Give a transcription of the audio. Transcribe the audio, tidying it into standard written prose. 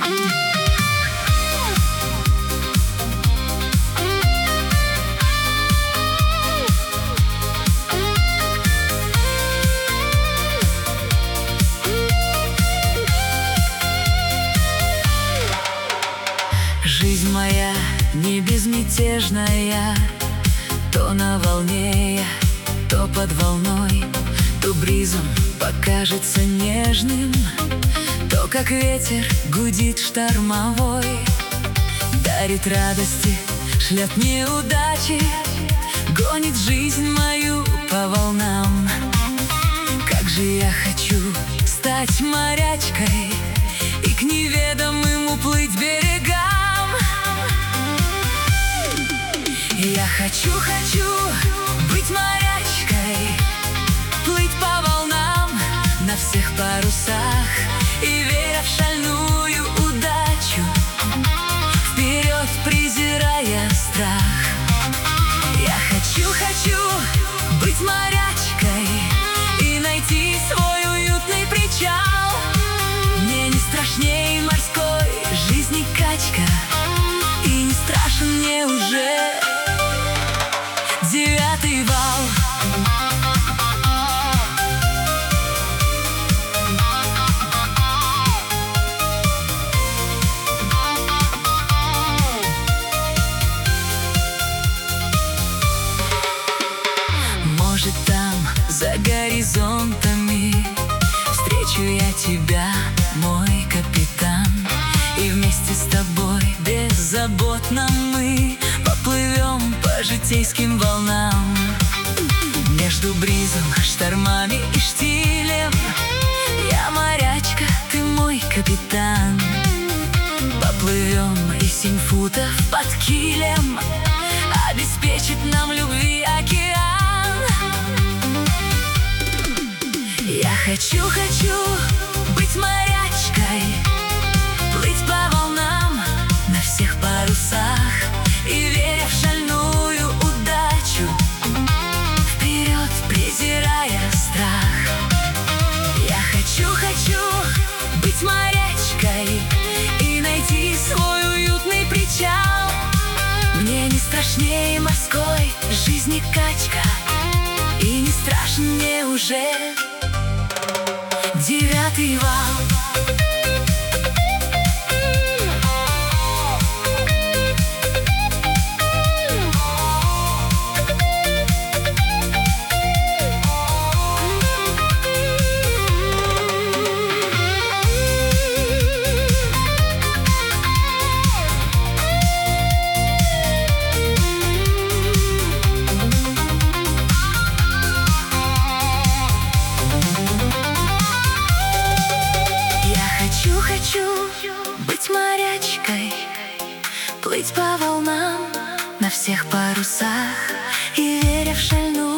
Жизнь моя не безмятежная, то на волне я, то под волной, то бризом покажется нежным, то как ветер гудит штормовой. Дарит радости, шлет неудачи, гонит жизнь мою по волнам. Как же я хочу стать морячкой и к неведомым уплыть берегам. Я хочу быть морячкой, плыть по волнам на всех парусах и, веря в шальную удачу, вперед презирая страх. Я хочу быть морячкой и найти свой уютный причал. Мне не страшней морской жизни качка, и не страшен мне уже 9-й вал. Может, там, за горизонтами, встречу я тебя, мой капитан, и вместе с тобой беззаботно мы поплывем по житейским волнам. Между бризом, штормами и штилем я морячка, ты мой капитан. Поплывем и 7 футов под килем обеспечит нам любви океан. Я хочу быть морячкой, плыть по волнам на всех парусах и, веря в шальную удачу, вперед презирая страх. Я хочу быть морячкой и найти свой уютный причал. Мне не страшнее морской жизни качка, и не страшен мне уже 9-й вал. Хочу быть морячкой, плыть по волнам на всех парусах и, веря в шальную